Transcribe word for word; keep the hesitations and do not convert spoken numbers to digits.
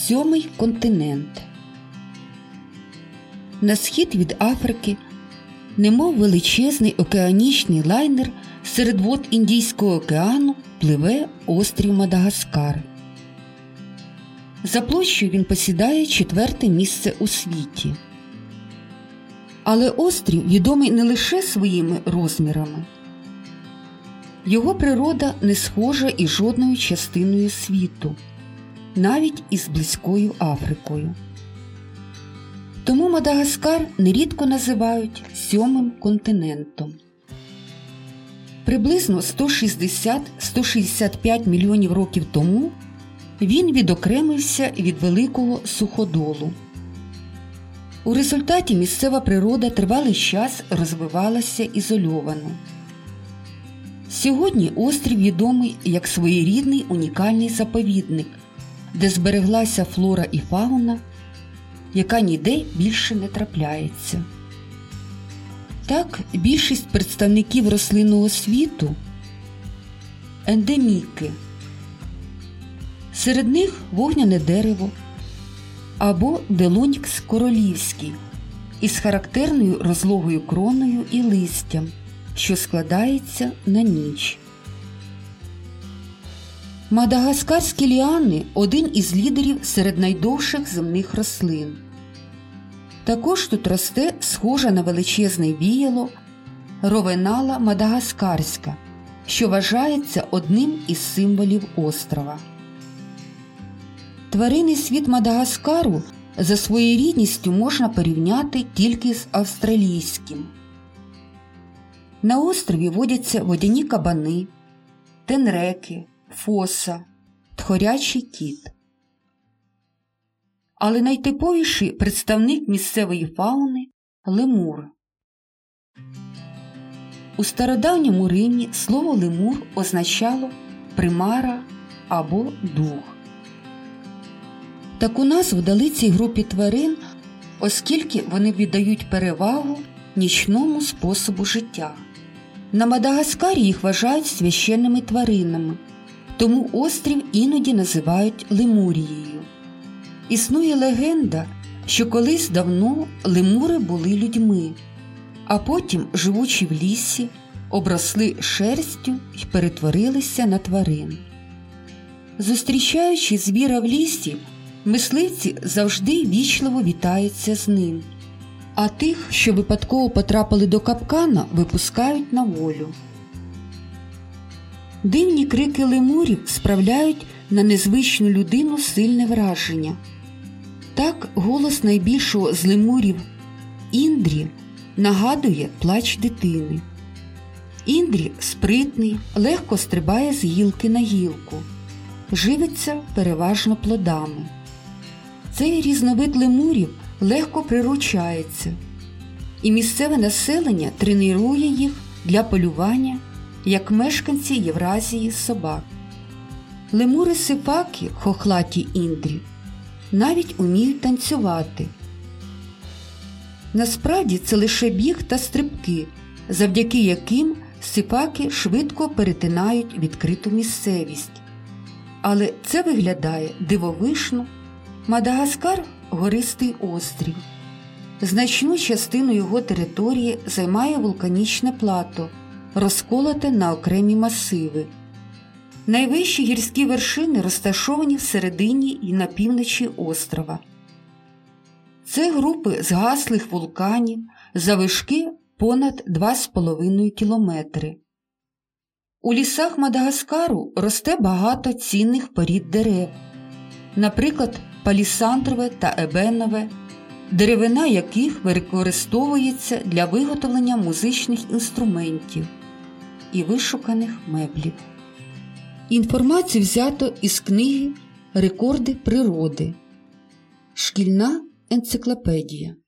Сьомий континент. На схід від Африки, немов величезний океанічний лайнер серед вод Індійського океану, пливе острів Мадагаскар. За площею він посідає четверте місце у світі. Але острів відомий не лише своїми розмірами. Його природа не схожа із жодною частиною світу, навіть із близькою Африкою. Тому Мадагаскар нерідко називають сьомим континентом. Приблизно сто шістдесят - сто шістдесят п'ять мільйонів років тому він відокремився від великого суходолу. У результаті місцева природа тривалий час розвивалася ізольовано. Сьогодні острів відомий як своєрідний унікальний заповідник, де збереглася флора і фауна, яка ніде більше не трапляється. Так, більшість представників рослинного світу – ендеміки. Серед них вогняне дерево або делонікс королівський із характерною розлогою кроною і листям, що складається на ніч. Мадагаскарські ліани – один із лідерів серед найдовших земних рослин. Також тут росте схожа на величезне віяло ровенала мадагаскарська, що вважається одним із символів острова. Тваринний світ Мадагаскару за своєрідністю можна порівняти тільки з австралійським. На острові водяться водяні кабани, тенреки, фоса, тхорячий кіт. Але найтиповіший представник місцевої фауни – лемур. У стародавньому Римі слово лемур означало примара або дух. Таку назву дали цій групі тварин, оскільки вони віддають перевагу нічному способу життя. На Мадагаскарі їх вважають священними тваринами, тому острів іноді називають Лемурією. Існує легенда, що колись давно лемури були людьми, а потім, живучи в лісі, обросли шерстю і перетворилися на тварин. Зустрічаючи звіра в лісі, мисливці завжди вічливо вітаються з ним, а тих, що випадково потрапили до капкана, випускають на волю. Дивні крики лемурів справляють на незвичну людину сильне враження. Так, голос найбільшого з лемурів Індрі нагадує плач дитини. Індрі спритний, легко стрибає з гілки на гілку, живиться переважно плодами. Цей різновид лемурів легко приручається, і місцеве населення тренує їх для полювання, як мешканці Євразії собак. Лемури-сипаки, хохлаті індрі, навіть уміють танцювати. Насправді це лише біг та стрибки, завдяки яким сипаки швидко перетинають відкриту місцевість. Але це виглядає дивовижно. Мадагаскар – гористий острів. Значну частину його території займає вулканічне плато, розколоте на окремі масиви. Найвищі гірські вершини розташовані всередині і на півночі острова. Це групи згаслих вулканів заввишки понад два з половиною кілометри. У лісах Мадагаскару росте багато цінних порід дерев, наприклад, палісандрове та ебенове, деревина яких використовується для виготовлення музичних інструментів і вишуканих меблів. Інформацію взято із книги «Рекорди природи». Шкільна енциклопедія.